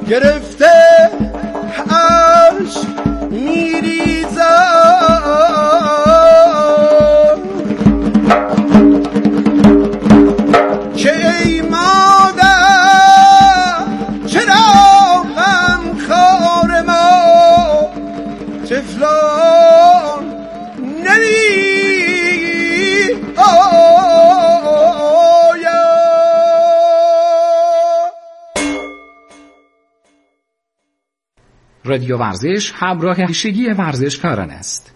گرفته عشق میریزم که ای مادر چرا غم خار ما طفلان نمی رادیو ورزش همراه همیشگی ورزشکاران است.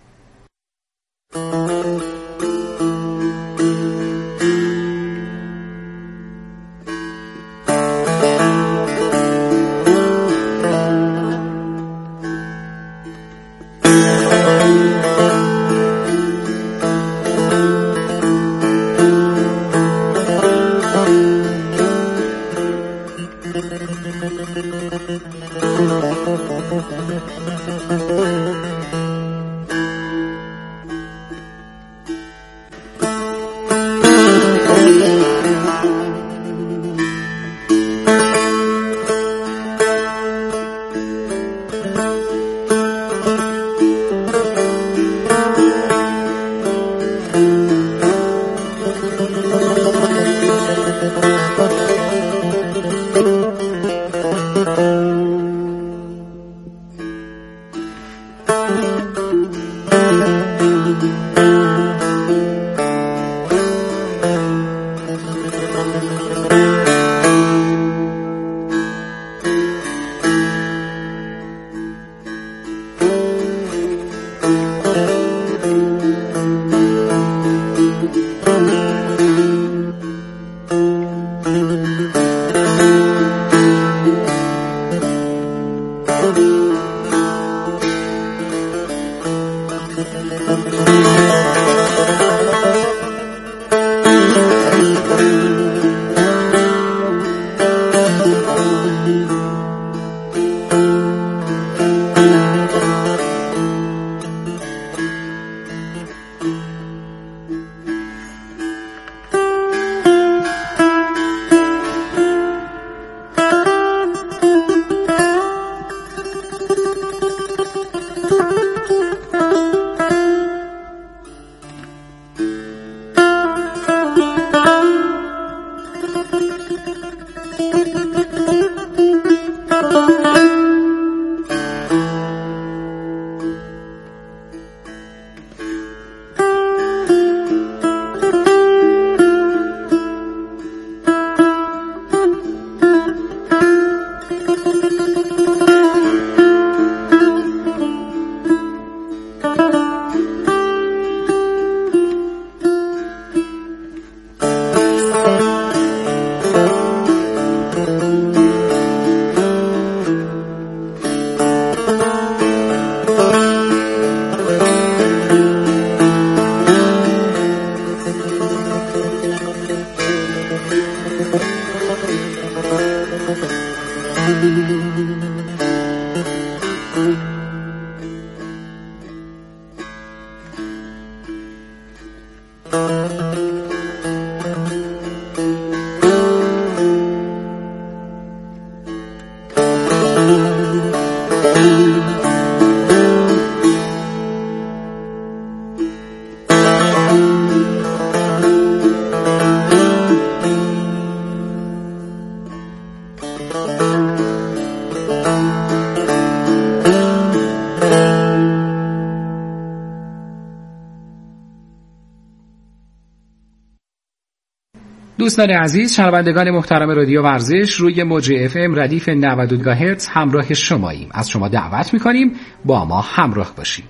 دوستان عزیز، شنوندگان محترم رادیو ورزش، روی موج FM ردیف 92 هرتز همراه شماییم. از شما دعوت می‌کنیم با ما همراه باشید.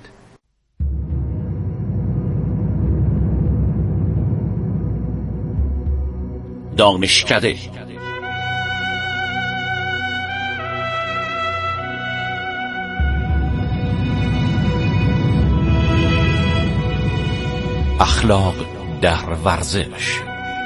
دانشکده اخلاق در ورزش.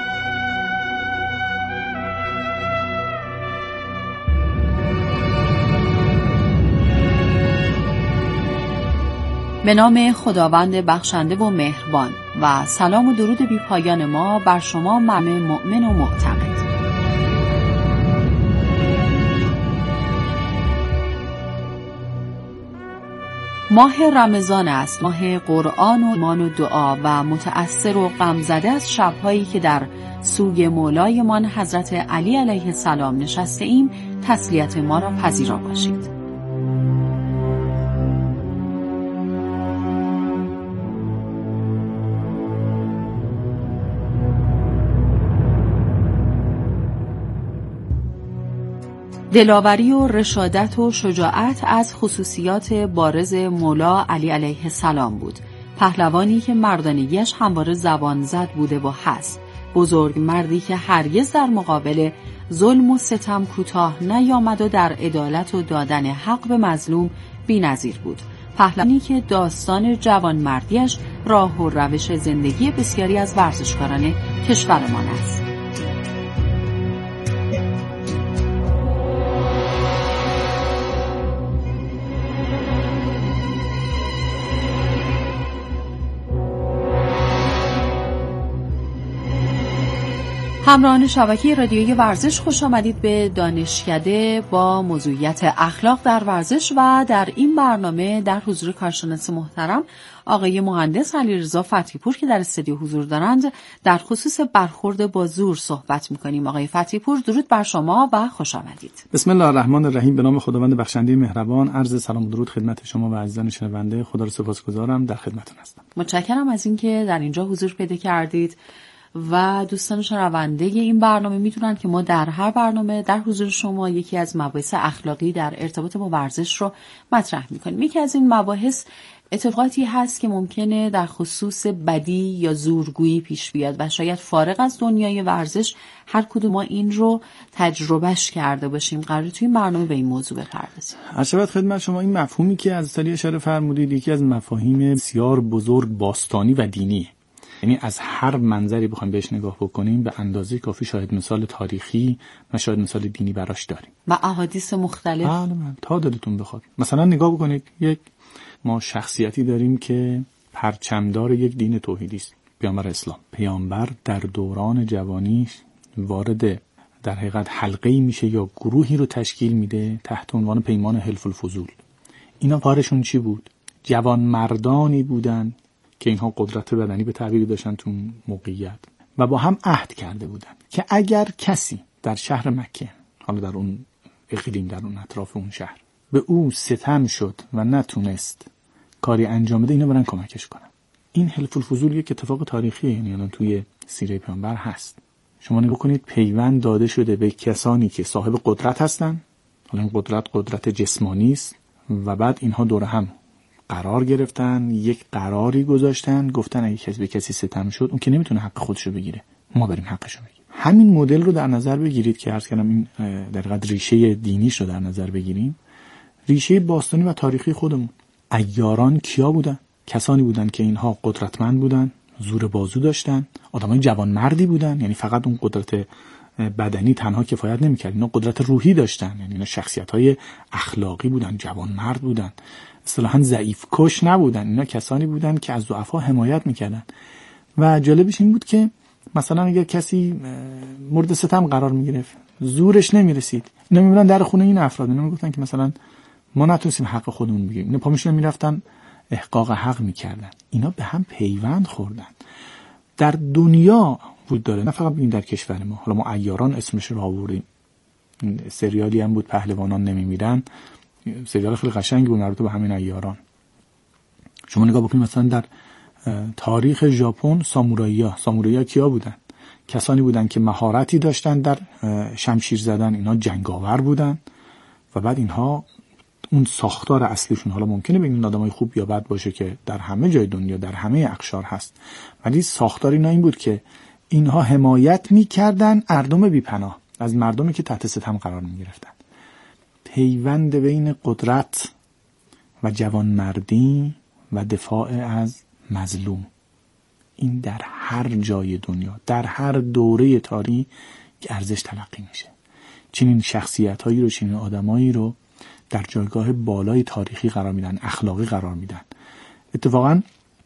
به نام خداوند بخشنده و مهربان و سلام و درود بی پایان ما بر شما مؤمن و معتقد. ماه رمضان است، ماه قرآن و ایمان و دعا و متأثر و غمزده از شب‌هایی که در سوی مولایمان حضرت علی علیه السلام نشسته ایم، تسلیت ما را پذیرا باشید. دلاوری و رشادت و شجاعت از خصوصیات بارز مولا علی علیه السلام بود. پهلوانی که مردانگیش همواره زبان زد بوده و هست. بزرگ مردی که هرگز در مقابل ظلم و ستم کوتاه نیامد و در عدالت و دادن حق به مظلوم بی‌نظیر بود. پهلوانی که داستان جوانمردیش راه و روش زندگی بسیاری از ورزشکاران کشورمان است. همراهان شبکه رادیویی ورزش، خوش آمدید به دانشکده با موضوعیت اخلاق در ورزش و در این برنامه در حضور کارشناس محترم آقای مهندس علیرضا فتحی پور که در استودیو حضور دارند در خصوص برخورد با زور صحبت می‌کنیم. آقای فتحی پور، درود بر شما و خوش آمدید. بسم الله الرحمن الرحیم. به نام خداوند بخشنده مهربان. عرض سلام و درود خدمت شما و عزیزان شنونده. خدا رو سپاسگزارم، در خدمتتون هستم. متشکرم از اینکه در اینجا حضور پیدا کردید و دوستان شنونده این برنامه میتونن که ما در هر برنامه در حضور شما یکی از مباحث اخلاقی در ارتباط با ورزش رو مطرح میکنیم. یکی از این مباحث اتفاقاتی هست که ممکنه در خصوص بدی یا زورگویی پیش بیاد و شاید فارغ از دنیای ورزش هر کدوم ما این رو تجربهش کرده باشیم. قراره توی این برنامه به این موضوع بپردازیم. عرض خدمت شما این مفهومی که از طریق اشاره فرمودید یکی از مفاهیم بسیار بزرگ باستانی و دینیه. یعنی از هر منظری بخوایم بهش نگاه بکنیم به اندازه کافی شاهد مثال تاریخی و شاهد مثال دینی براش داریم و احادیث مختلف. بله تا دلتون بخواد. مثلا نگاه بکنید، ما شخصیتی داریم که پرچمدار یک دین توحیدی است، پیامبر اسلام. پیامبر در دوران جوانیش وارد در حقیقت حلقه‌ای میشه یا گروهی رو تشکیل میده تحت عنوان پیمان حلف الفضول. اینا کارشون چی بود؟ جوان مردانی بودن که اینها قدرت بدنی به تعبیری داشتن تو موقعیت و با هم عهد کرده بودن که اگر کسی در شهر مکه، حالا در اون اقلیم، در اون اطراف اون شهر، به او ستم شد و نتونست کاری انجام بده، اینا برن کمکش کنن. این حلف الفضول یک اتفاق تاریخیه، یعنی الان توی سیره پیامبر هست. شما نگاه کنید، پیوند داده شده به کسانی که صاحب قدرت هستن. حالا این قدرت جسمانی است و بعد اینها دور هم قرار گرفتن، یک قراری گذاشتن، گفتن اگه کسی به کسی ستم شد اون که نمیتونه حق خودشو بگیره، ما بریم حقشو بگیریم. همین مدل رو در نظر بگیرید که عرض کردم این در حقیقت ریشه دینیش رو در نظر بگیریم، ریشه باستانی و تاریخی خودمون. عیاران کیا بودن؟ کسانی بودن که اینها قدرتمند بودن، زور بازو داشتن، آدمای جوانمردی بودن، یعنی فقط اون قدرت بدنی تنها کفایت نمی‌کرد، اینا قدرت روحی داشتن، یعنی اینا شخصیت‌های اخلاقی بودن، جوانمرد بودن، اصطلاحاً ضعیف کش نبودن. اینا کسانی بودن که از ضعفا حمایت می‌کردن. و جالبش این بود که مثلا اگر کسی مورد ستم قرار می‌گرفت، زورش نمی‌رسید، اینا می‌برن در خونه این افراد، اینا میگفتن که مثلا ما نتونستیم حق خودمون بگیریم، اینا پا می‌شدن می‌رفتن احقاق حق می‌کردن. اینا به هم پیوند خوردن. در دنیا وجود داره، نه فقط ببین در کشور ما. حالا ما عیاران اسمش رو آوردیم، سریالی هم بود پهلوانان نمیمیرن، سریال خیلی قشنگی بود مربوط به همین عیاران. شما نگاه بکنید مثلا در تاریخ ژاپن سامورایی‌ها کیا بودن؟ کسانی بودن که مهارتی داشتن در شمشیر زدن، اینا جنگاور بودن و بعد اینها اون ساختار اصلیشون، حالا ممکنه بگیم آدمای خوب یا بد باشه که در همه جای دنیا در همه اقشار هست، ولی ساختار اینا این بود که اینها حمایت می‌کردن مردم بی‌پناه، از مردمی که تحت ستم قرار می‌گرفتن. پیوند بین قدرت و جوانمردی و دفاع از مظلوم، این در هر جای دنیا، در هر دوره تاریخی ارزش تلقی میشه. چنین شخصیت‌هایی رو، چنین آدمایی رو در جایگاه بالای تاریخی قرار میدن، اخلاقی قرار میدن. اتفاقا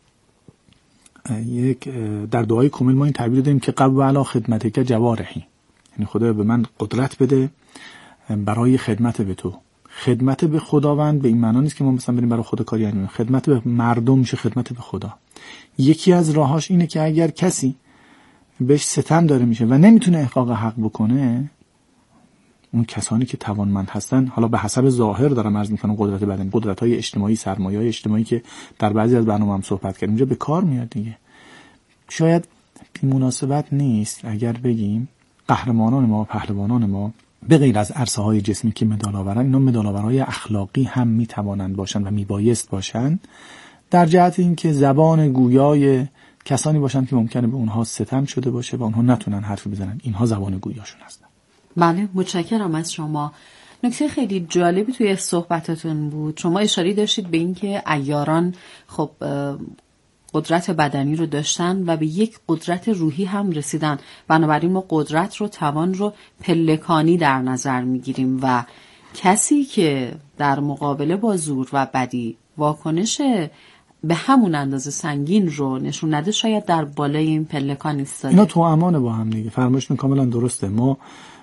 در دعای کامل ما این تعبیر داریم که قبل علی خدمتک جوارحی، یعنی خدا به من قدرت بده برای خدمت به تو. خدمت به خداوند به این معنا نیست که ما مثلا بریم برای خدا کاری انجام بدیم. خدمت به مردم میشه خدمت به خدا. یکی از راهاش اینه که اگر کسی بهش ستم داره میشه و نمیتونه احقاق حق بکنه، اون کسانی که توانمند هستن، حالا به حسب ظاهر دارم عرض میکنم، قدرت بدنی، قدرت‌های اجتماعی، سرمایه‌های اجتماعی که در بعضی از برنامه هم صحبت کردیم اینجا به کار میاد دیگه. شاید بی مناسبت نیست اگر بگیم قهرمانان ما، پهلوانان ما به غیر از عرصه‌های جسمی که مدال آورن، اینا مدال آورای اخلاقی هم میتوانند باشند و میبایست باشند، در جهت اینکه زبان گویای کسانی باشند که ممکنه به اونها ستم شده باشه و اونها نتونن حرفی بزنن. اینها زبان گویاشون هستن. بله، متشکرم از شما. نکته خیلی جالبی توی صحبتاتون بود. شما اشاره داشتید به این که عیاران خب قدرت بدنی رو داشتن و به یک قدرت روحی هم رسیدن، بنابراین ما قدرت رو، توان رو پلکانی در نظر میگیریم و کسی که در مقابله با زور و بدی واکنش به همون اندازه سنگین رو نشون نده، شاید در بالای این پلکان ایستاده. اینا تو امانه با هم دیگه. فرمایشتون کاملا درسته. ما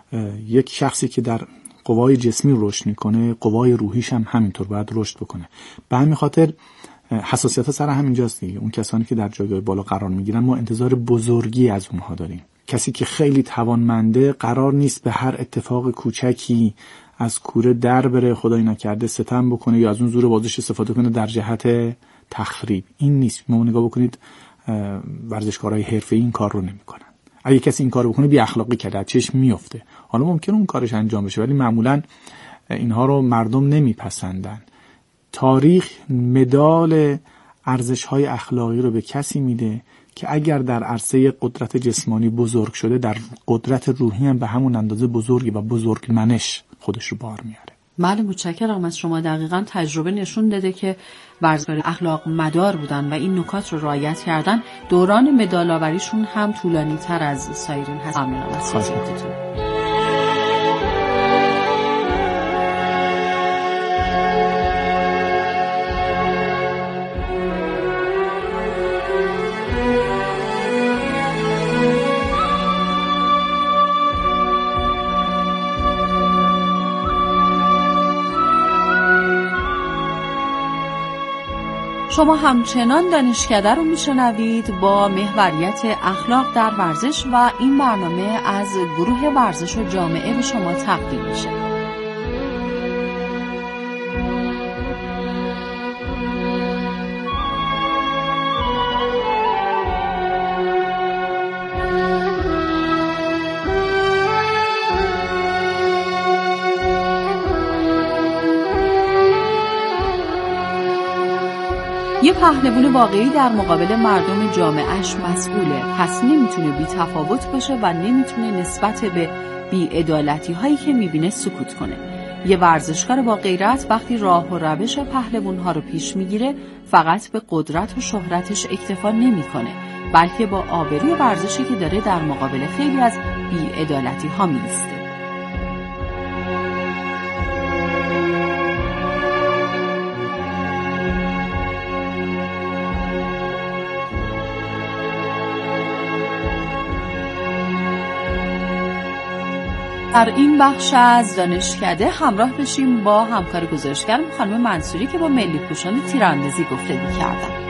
یک شخصی که در قوای جسمی رشد میکنه، قوای روحیش هم همینطور باید رشد بکنه. به همین خاطر حساسیت سر همینجاست دیگه. اون کسانی که در جایگاه بالا قرار میگیرن ما انتظار بزرگی از اونها داریم. کسی که خیلی توانمنده قرار نیست به هر اتفاق کوچکی از کوره در بره، خدای نکرده ستم بکنه یا از اون زور بازش استفاده کنه در جهت تخریب. این نیست. ما نگاه بکنید ورزشکارای حرفه‌ای این کار رو نمیکنن. اگه کسی این کارو بکنه بی اخلاقی کرده، چشم میفته. حالا ممکنه اون کارش انجام بشه ولی معمولا اینها رو مردم نمیپسندن. تاریخ مدال ارزش‌های اخلاقی رو به کسی میده که اگر در عرصه قدرت جسمانی بزرگ شده، در قدرت روحی هم به همون اندازه بزرگی و بزرگمنش خودش رو بار میاره. بله، متشکرم از شما. دقیقاً تجربه نشون دده که ورزشکار اخلاق مدار بودن و این نکات رو رعایت کردن. دوران مدال آوریشون هم طولانی تر از سایرین هست. ممنونم از صحبتتون. شما همچنان دانشکده رو میشنوید با محوریت اخلاق در ورزش و این برنامه از گروه ورزش و جامعه به شما تقدیم میشه. یه پهلوان واقعی در مقابل مردم جامعهش مسئوله، پس نمیتونه بی تفاوت باشه و نمیتونه نسبت به بی‌عدالتی هایی که میبینه سکوت کنه. یه ورزشکار با غیرت وقتی راه و روش پهلوان ها رو پیش میگیره، فقط به قدرت و شهرتش اکتفا نمیکنه، بلکه با آبروی ورزشی که داره در مقابل خیلی از بی‌عدالتی ها میسته. در این بخش از دانشکده همراه بشیم با همکار گزارشگرم خانم منصوری که با ملی پوشان تیراندازی گفتگو کردن.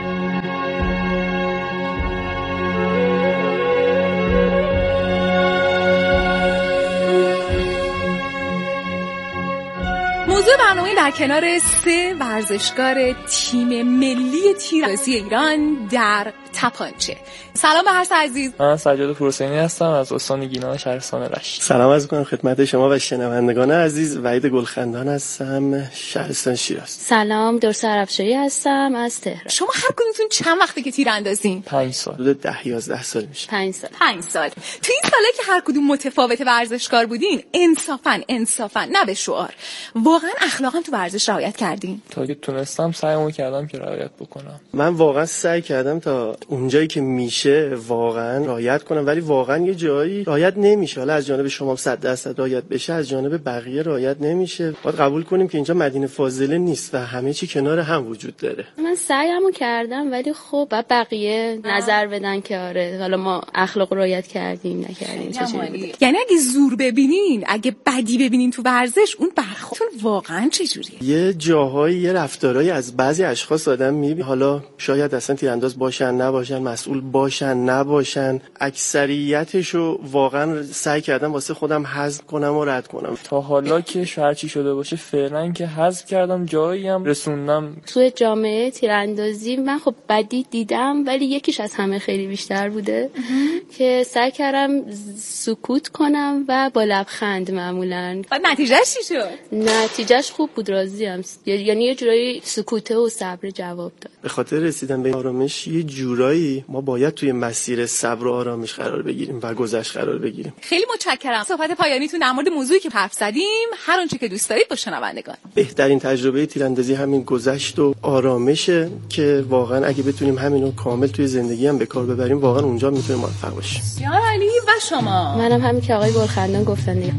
موضوع برنامه در کنار 3 ورزشکار تیم ملی تیراندازی ایران در تپانچه. سلام به هر سه عزیز. من سجاد پورحسینی هستم از استان گیلان شهرستان رشت. سلام عرض می‌کنم خدمت شما و شنوندگان عزیز. وحید گلخندان هستم، شهرستان شیراز. سلام، درس عربشاهی هستم از تهران. شما هر کدومتون چند وقته که تیراندازین؟ 5 سال. حدود 10-11 سال میشه. 5 سال. 5 سال. تو این سالا که هر کدوم متفاوت ورزشکار بودین، انصافا نه به شعار، واقعا اخلاقا تو ورزش رعایت کردین؟ تا که تونستم سعیمو کردم که رعایت بکنم. من واقعا سعی کردم تا اونجایی که میشه واقعا رعایت کنم، ولی واقعا یه جایی رعایت نمیشه. حالا از جانب شما 100% رعایت بشه، از جانب بقیه رعایت نمیشه. باید قبول کنیم که اینجا مدینه فاضله نیست و همه چی کنار هم وجود داره. من سعیمو کردم ولی خب بقیه نظر بدن که آره حالا ما اخلاق رعایت کردیم نکردیم. کردین چجوری بوده. یعنی اگه زور ببینین، اگه بدی ببینین تو ورزش، اون برخوردتون واقعا چجوریه؟ یه جاهایی یه رفتارهایی از بعضی اشخاص آدم میبینه، حالا شاید اصلا تیرانداز باشن نباشن، مسئول باشن نباشن، اکثریتشو واقعا سعی کردم واسه خودم حذف کنم و رد کنم. تا حالا که هرچی شده باشه فعلا که حذف کردم، جایی هم رسوندم. توی جامعه تیراندازی من خب بدی دیدم، ولی یکیش از همه خیلی بیشتر بوده که سعی کردم سکوت کنم و با لبخند معمولاً. بعد نتیجهش چی شد؟ نتیجهش خوب بود، راضیم. یعنی یه جورایی سکوته و صبر جواب داد. به خاطر رسیدن به آرامش یه جورایی ما باید توی مسیر صبر و آرامش قرار بگیریم و گذشت قرار بگیریم. خیلی متشکرم. صحبت پایانیتون در مورد موضوعی که حرف زدیم، هر آنچه که دوست دارید با شنوندگان. بهترین تجربه تیراندازی همین گذشت و آرامشه که واقعا اگه بتونیم همینو کامل توی زندگی هم به کار ببریم، واقعا اونجا میتونیم موفق باشیم. بسیار عالی. و شما؟ منم همین که آقای گلخندان گفتن دیگه.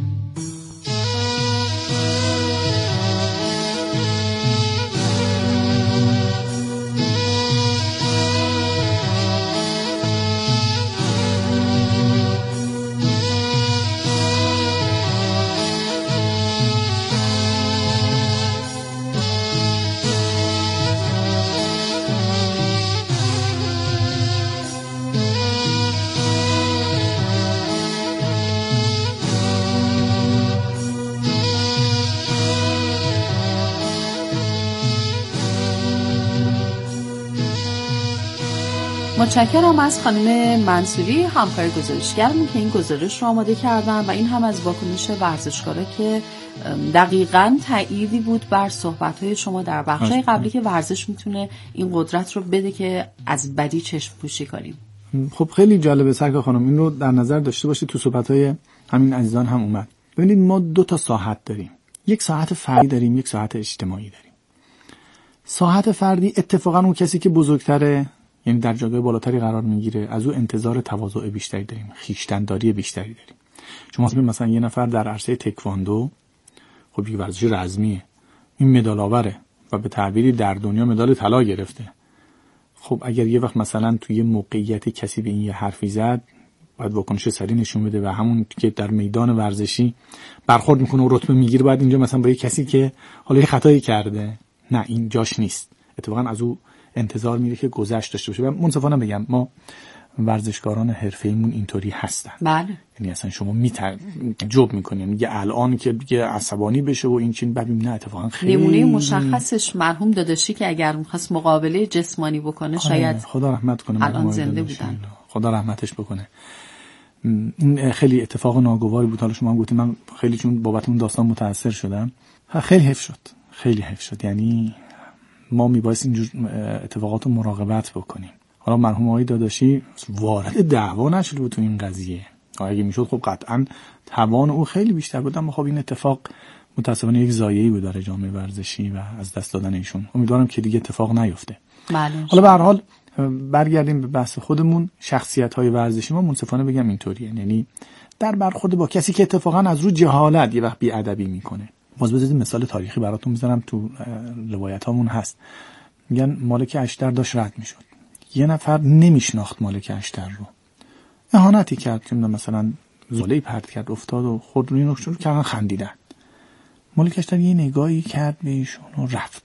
متشکرم از خانم منصوری، همکار گزارشگرمون که این گزارش رو آماده کردن و این هم از واکنش ورزشکارا که دقیقاً تأییدی بود بر صحبت‌های شما در بخش‌های قبلی که ورزش میتونه این قدرت رو بده که از بدی چشم پوشی کنیم. خب خیلی جالبه سرکار خانم، این رو در نظر داشته باشید. تو صحبت‌های همین عزیزان هم اومد. ببینید ما 2 تا ساحت داریم، یک ساحت فردی داریم، یک ساحت اجتماعی داریم. ساحت فردی اتفاقاً اون کسی که بزرگتره، یعنی در جایگاه بالاتری قرار میگیره، از او انتظار تواضع بیشتری داریم، خویشتن‌داری بیشتری داریم. شما مثلا یه نفر در عرصه تکواندو، خب یه ورزش رزمیه، این مدال آوره و به تعبیری در دنیا مدال طلا گرفته. خب اگر یه وقت مثلا توی یه موقعیت کسی به این یه حرفی زد، باید واکنش سریع نشون بده و همون که در میدان ورزشی برخورد میکنه و رتبه میگیره، بعد اینجا مثلا با یه کسی که حالا یه خطایی کرده، نه این جاش نیست. اتفاقا از او انتظار میره که گذشت داشته باشه. و منصفانه بگم ما ورزشکاران حرفه‌ایمون اینطوری هستن. بله. یعنی اصلا شما جوب میکنین، میگه الان که دیگه عصبانی بشه و این چین، ببین نه اتفاقا خیلی نمونه مشخصش مرحوم داداشی که اگر می‌خواست مقابله جسمانی بکنه شاید خدا رحمت کنه الان زنده بودن. خدا رحمتش بکنه. این خیلی اتفاق ناگواری بود. حالا شما هم گفتید، من خیلی چون بابت اون داستان متاثر شدم. خیلی حیف شد. یعنی ما میبایست اینجور اتفاقات رو مراقبت بکنیم. حالا مرحوم آقای داداشی وارد دعوا نشده بود تو این قضیه. اگه میشد خب قطعا توان او خیلی بیشتر بود، اما خب این اتفاق متاسفانه یک ضایعه‌ای بود برای جامعه ورزشی و از دست دادن ایشون. امیدوارم که دیگه اتفاق نیفته. بله. حالا به هر حال برگردیم به بحث خودمون. شخصیت‌های ورزشی ما منصفانه بگم اینطوریه، یعنی در برخورد با کسی که اتفاقا از رو جهالت یه وقت بی‌ادبی میکنه. باز بذارید مثال تاریخی براتون میذارم، تو روایتامون هست. میگن مالک اشتر داشت رد میشد، یه نفر نمیشناخت مالک اشتر رو، اهانتی کرد که مثلا زله‌ای پرت کرد، افتاد و خود روی نقش رو کردن، خندیدن. مالک اشتر یه نگاهی کرد به ایشون و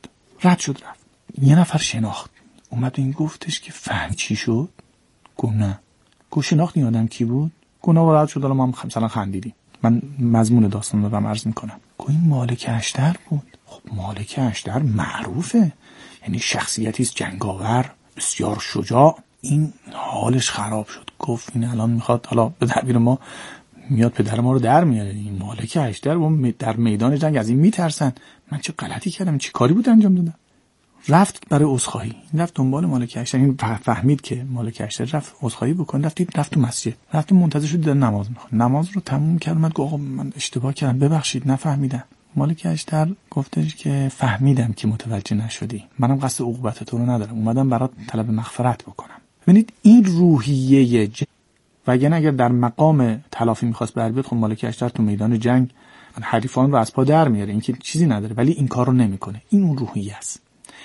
رد شد. یه نفر شناخت، اومد این گفتش که فهم چی شد؟ گفت نه. گفت شناخت این آدم کی بود؟ گفت نه رد شد، حالا ما مثلا خندیدیم. من مضمون داستان رو دارم عرض میکنم. گفت این مالک اشتر بود. خب مالک اشتر معروفه، یعنی شخصیتی است جنگاور، بسیار شجاع. این حالش خراب شد. گفت این الان میخواد، حالا به تعبیر ما میاد پدر ما رو در میاره. این مالک اشتر در میدان جنگ از این میترسن. من چه غلطی کردم، چه کاری بود انجام دادم؟ رفت برای عذرخواهی، رفت دنبال مالک اشتر. این فهمید که مالک اشتر رفت عذرخواهی بکنه، رفت تو مسجد، رفت منتظر شد داره نماز میخونه. نماز رو تموم کرد، اومد گفت آقا من اشتباه کردم، ببخشید نفهمیدم. مالک اشتر گفتش که فهمیدم که متوجه نشدی، منم قصد عقوبت تو رو ندارم، اومدم برات طلب مغفرت بکنم. ببینید این روحیه وگرنه اگر در مقام تلافی میخواست بر بیاد، خب مالک اشتر تو میدان جنگ حریفان رو از پا در میاره، این که چیزی نداره، ولی این کارو نمیکنه. این اون روحیه است.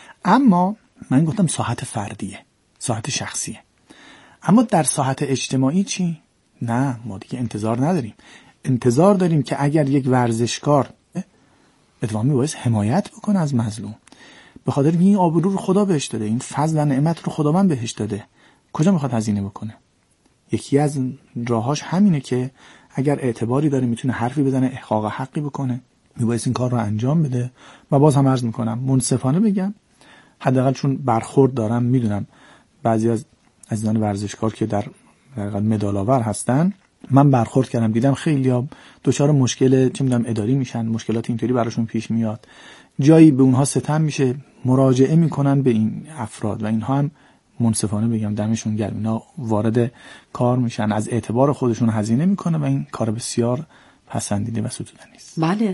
اما من گفتم ساحت فردیه، ساحت شخصیه. اما در ساحت اجتماعی چی؟ نه، ما دیگه انتظار نداریم. انتظار داریم که اگر یک ورزشکار اتفاقا میبایست حمایت بکنه از مظلوم، به خاطر این آبرو رو خدا بهش داده، این فضل و نعمت رو خداوند بهش داده، کجا میخواد هزینه بکنه؟ یکی از راهاش همینه که اگر اعتباری داره میتونه حرفی بزنه، احقاق حقی بکنه، میبایست این کار رو انجام بده. و باز هم عرض میکنم منصفانه بگم، حداقل چون برخورد دارم، میدونم بعضی از عزیزان ورزشکار که در مدال آور هستن، من برخورد کردم دیدم خیلی‌ها دچار مشکل چه میدونم اداری میشن، مشکلات اینطوری براشون پیش میاد، جایی به اونها ستم میشه، مراجعه میکنن به این افراد و اینها هم منصفانه بگم دمشون گرم، اینا وارد کار میشن، از اعتبار خودشون هزینه میکنه و این کار بسیار پسندیده و ستودنی است. بله،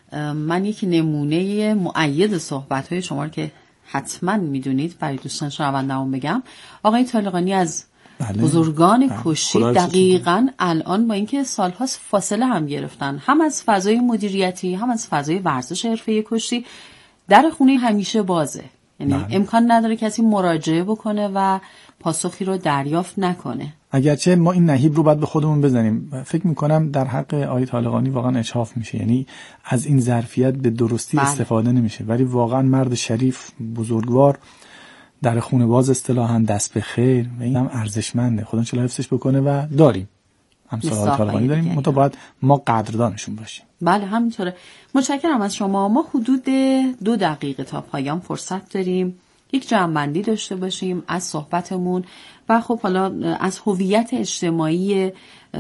من یک نمونه مؤید صحبت‌های شما رو که حتما میدونید برای دوستان شنونده‌مون بگم. آقای طالقانی از بزرگان کشتی دقیقاً الان با اینکه سال‌هاست فاصله هم گرفتن، هم از فضای مدیریتی هم از فضای ورزش حرفه‌ای کشتی، در خونه همیشه بازه، یعنی امکان نداره کسی مراجعه بکنه و پاسخی رو دریافت نکنه. اگرچه ما این نهیب رو باید به خودمون بزنیم، فکر میکنم در حق آقای طالقانی واقعا اجحاف میشه، یعنی از این ظرفیت به درستی استفاده نمیشه، ولی واقعا مرد شریف بزرگوار در خونه باز اصطلاحاً دست به خیر و این هم ارزشمنده، خدا انشالله حفظش بکنه و داریم همسال آقای طالقانی داریم، منتها باید ما قدردانشون باشیم. بله همینطوره. متشکرم از شما. ما حدود 2 دقیقه تا پایان فرصت داریم یک جمع‌بندی داشته باشیم از صحبتمون و خب حالا از هویت اجتماعی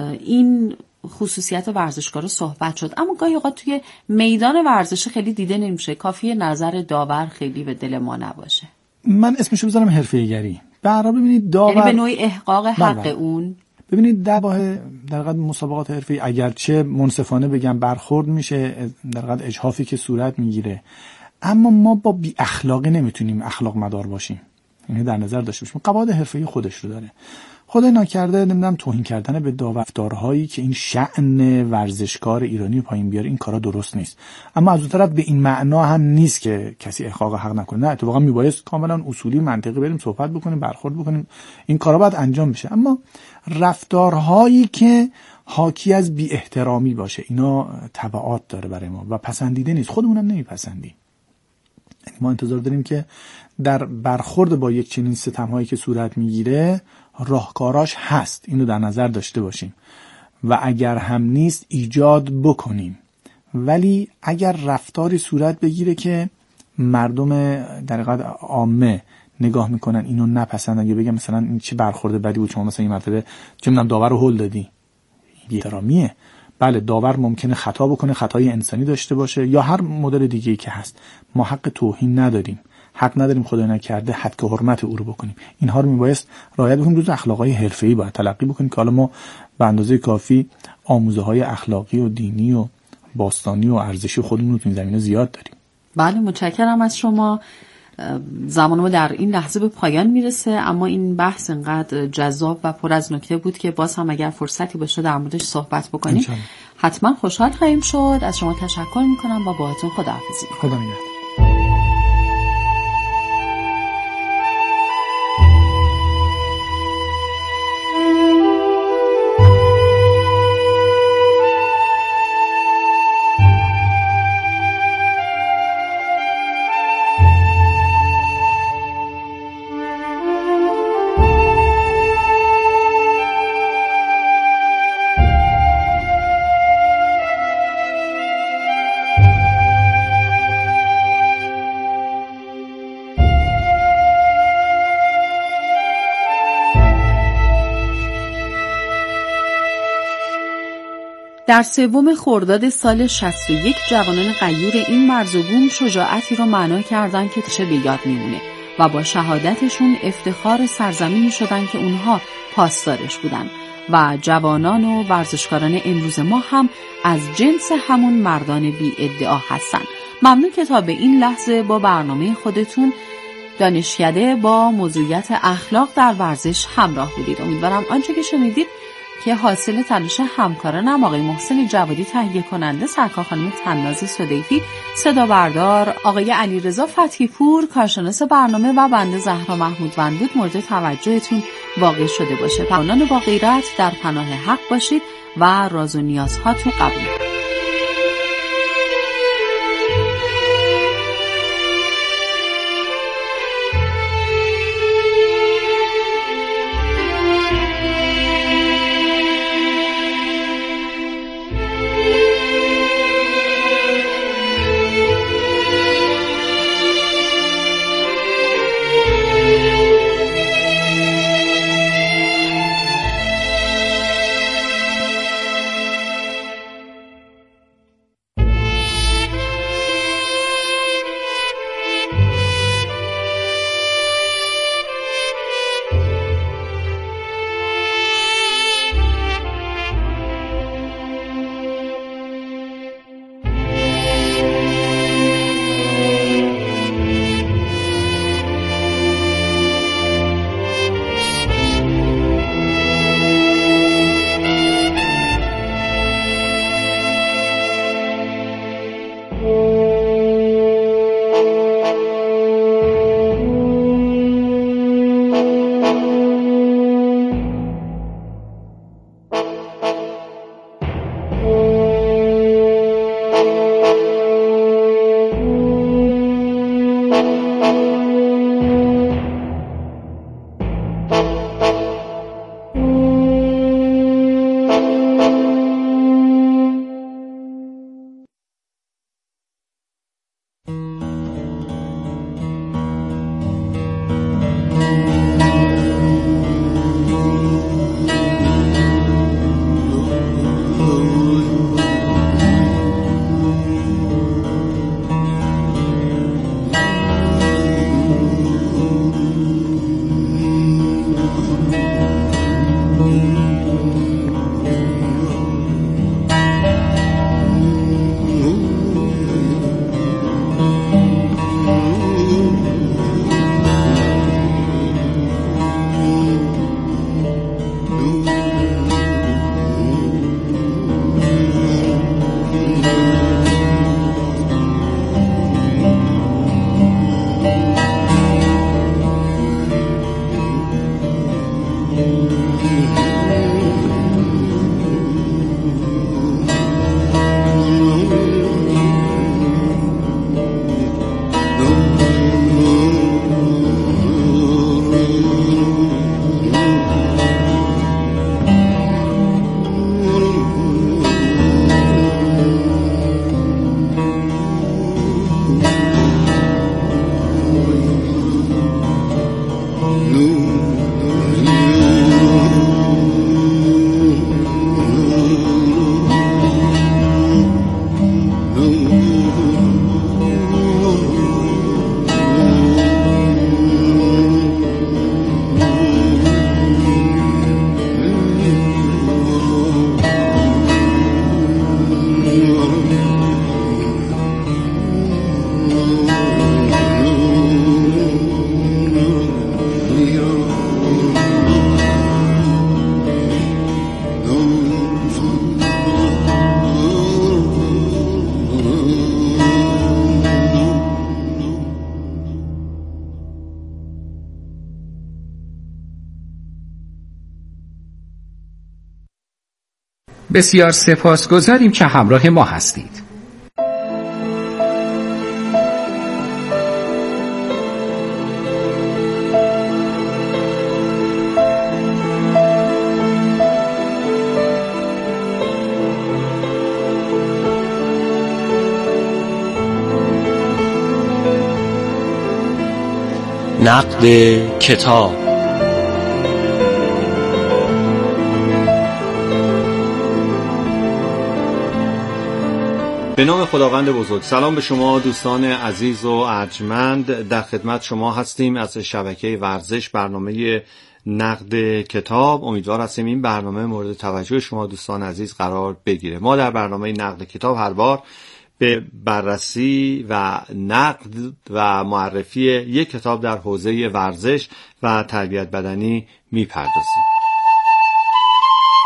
این خصوصیت ورزشکار صحبت شد، اما گاهی اوقات توی میدان ورزش خیلی دیده نمیشه، کافیه نظر داور خیلی به دل ما نباشه. من اسمشو بذارم حرفه‌ایگری. برای ببینید داور یعنی به نوعی احقاق حق اون. ببینید در واقع مسابقات حرفه‌ای اگرچه منصفانه بگم برخورد میشه، در واقع اجحافی که صورت میگیره، اما ما با بی اخلاقی نمیتونیم اخلاق مدار باشیم، یعنی در نظر داشته باشیم قواعد حرفه‌ای خودش رو داره. خدای ناکرده نمیدونم توهین کردن به داورفتارهایی که این شأن ورزشکار ایرانی پایین بیاره، این کارا درست نیست، اما از اون طرف به این معنا هم نیست که کسی احقاق حق نکنه، نه اتفاقا میبایست کاملا اصولی منطقی بریم صحبت بکنیم، برخورد بکنیم، این کارا باید انجام بشه. اما رفتارهایی که حاکی از بی احترامی باشه اینا تبعات داره برای ما و پسندیده نیست، خودمون هم نمیپسندیم. ما انتظار داریم که در برخورد با یک چنین ستم‌هایی که صورت میگیره راهکاراش هست، اینو در نظر داشته باشیم و اگر هم نیست ایجاد بکنیم. ولی اگر رفتاری صورت بگیره که مردم در حقیقت عامه نگاه میکنن اینو نپسندن یا بگم مثلا این چه برخورد بدی بود، شما مثلا این مرتبه چه میدونم داور رو هول دادی، بی‌احترامیه. بله داور ممکنه خطا بکنه، خطای انسانی داشته باشه یا هر مدل دیگه‌ای که هست، ما حق توهین نداریم، حق نداریم خدای نکرده حد حرمت او رو بکنیم، اینها رو میبایست رعایت بکنیم، جزء اخلاقای حرفه‌ای باید تلقی بکنیم که حالا ما به اندازه کافی آموزه‌های اخلاقی و دینی و باستانی و ارزشی خودمون رو تو این زمینه زیاد داریم. بله متشکرم از شما. زمان ما در این لحظه به پایان میرسه، اما این بحث انقدر جذاب و پر از نکته بود که باز هم اگر فرصتی باشه در موردش صحبت بکنیم حتما خوشحال خواهیم شد. از شما تشکر میکنم و باهاتون خداحافظی. خدا نگهدار. در 3 خرداد سال 61 جوانان غیور این مرز و بوم شجاعتی رو معنا کردن که چه به یاد میمونه و با شهادتشون افتخار سرزمینی شدن که اونها پاسدارش بودن و جوانان و ورزشکاران امروز ما هم از جنس همون مردان بی ادعا هستن. ممنون که تا به این لحظه با برنامه خودتون دانشکده با موضوعیت اخلاق در ورزش همراه بودید. امیدوارم آنچه که شنیدید که حاصل تلاش همکارانم آقای محسن جوادی تهیه کننده، سرکار خانم تناز صدیفی، صدا بردار آقای علیرضا فتحی پور، کارشناس برنامه و بنده زهرا محمود وندود مورد توجهتون واقع شده باشه. پناهان با غیرت در پناه حق باشید و راز و نیازهاتون قبول. بسیار سپاسگزاریم که همراه ما هستید. نقد کتاب. به نام خداوند بزرگ. سلام به شما دوستان عزیز و ارجمند، در خدمت شما هستیم از شبکه ورزش، برنامه نقد کتاب. امیدوار هستیم این برنامه مورد توجه شما دوستان عزیز قرار بگیره. ما در برنامه نقد کتاب هر بار به بررسی و نقد و معرفی یک کتاب در حوزه ورزش و تربیت بدنی میپردازیم.